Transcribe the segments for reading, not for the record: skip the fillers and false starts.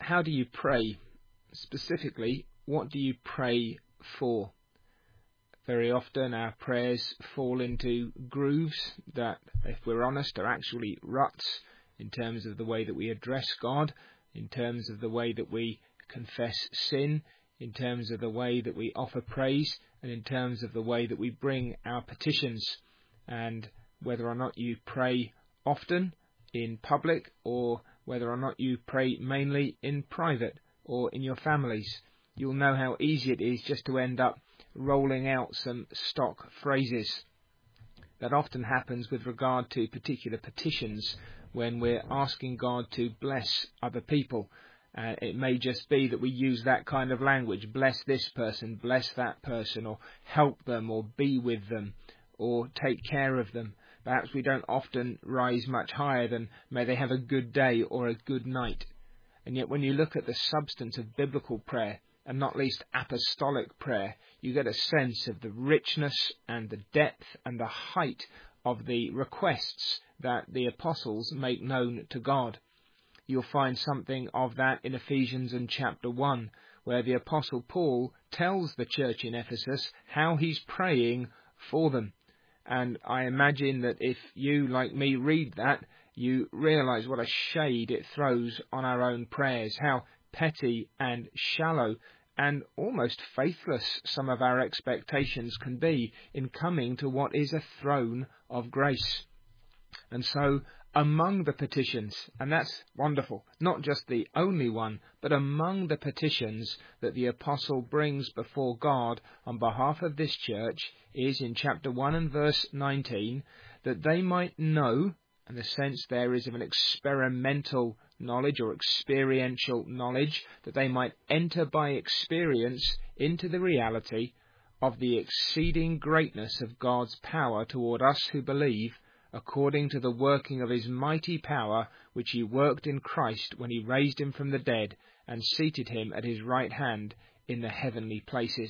how do you pray? Specifically, what do you pray for? Very often our prayers fall into grooves that, if we're honest, are actually ruts in terms of the way that we address God, in terms of the way that we confess sin, in terms of the way that we offer praise, and in terms of the way that we bring our petitions. And whether or not you pray often in public, or whether or not you pray mainly in private or in your families, you'll know how easy it is just to end up rolling out some stock phrases. That often happens with regard to particular petitions when we're asking God to bless other people. It may just be that we use that kind of language: bless this person, bless that person, or help them, or be with them, or take care of them. Perhaps we don't often rise much higher than may they have a good day or a good night. And yet when you look at the substance of biblical prayer, and not least apostolic prayer, you get a sense of the richness and the depth and the height of the requests that the apostles make known to God. You'll find something of that in Ephesians and chapter 1, where the apostle Paul tells the church in Ephesus how he's praying for them. And I imagine that if you, like me, read that, you realise what a shade it throws on our own prayers, how petty and shallow and almost faithless some of our expectations can be in coming to what is a throne of grace. And so among the petitions, and that's wonderful, not just the only one, but among the petitions that the apostle brings before God on behalf of this church is in chapter 1 and verse 19, that they might know, and the sense there is of an experimental knowledge or experiential knowledge, that they might enter by experience into the reality of the exceeding greatness of God's power toward us who believe, according to the working of his mighty power, which he worked in Christ when he raised him from the dead and seated him at his right hand in the heavenly places.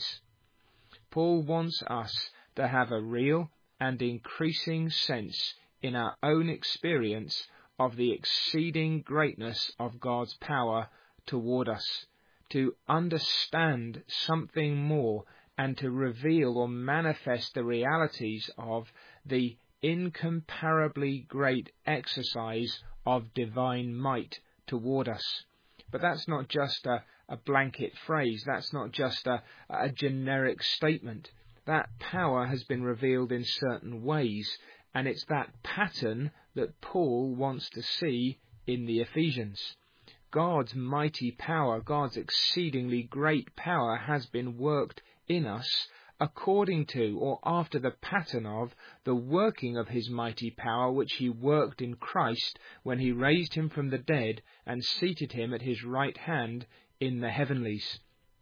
Paul wants us to have a real and increasing sense in our own experience of the exceeding greatness of God's power toward us, to understand something more and to reveal or manifest the realities of the incomparably great exercise of divine might toward us. But that's not just a blanket phrase, that's not just a generic statement. That power has been revealed in certain ways, and it's that pattern that Paul wants to see in the Ephesians. God's mighty power, God's exceedingly great power has been worked in us according to or after the pattern of the working of his mighty power which he worked in Christ when he raised him from the dead and seated him at his right hand in the heavenlies.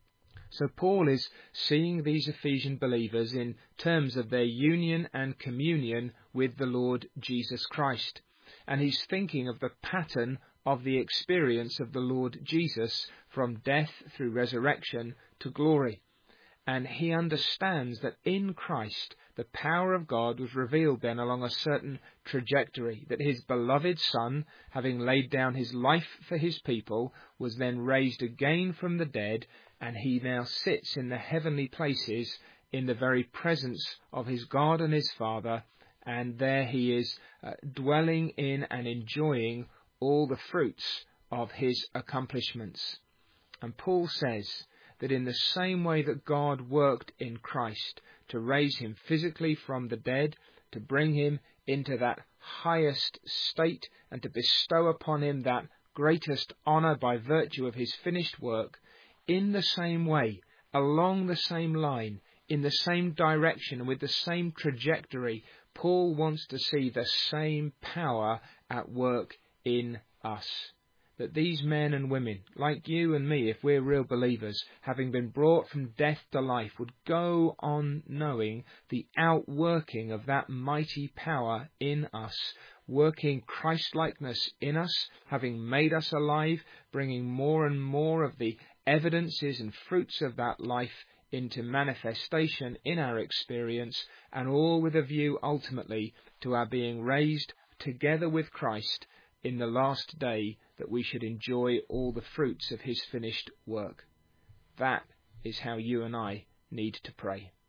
So Paul is seeing these Ephesian believers in terms of their union and communion with the Lord Jesus Christ. And he's thinking of the pattern of the experience of the Lord Jesus from death through resurrection to glory. And he understands that in Christ the power of God was revealed then along a certain trajectory, that his beloved Son, having laid down his life for his people, was then raised again from the dead, and he now sits in the heavenly places in the very presence of his God and his Father, and there he is dwelling in and enjoying all the fruits of his accomplishments. And Paul says that in the same way that God worked in Christ to raise him physically from the dead, to bring him into that highest state, and to bestow upon him that greatest honour by virtue of his finished work, in the same way, along the same line, in the same direction, and with the same trajectory, Paul wants to see the same power at work in us. That these men and women, like you and me, if we're real believers, having been brought from death to life, would go on knowing the outworking of that mighty power in us, working Christ-likeness in us, having made us alive, bringing more and more of the evidences and fruits of that life into manifestation in our experience, and all with a view ultimately to our being raised together with Christ in the last day that we should enjoy all the fruits of his finished work. That is how you and I need to pray.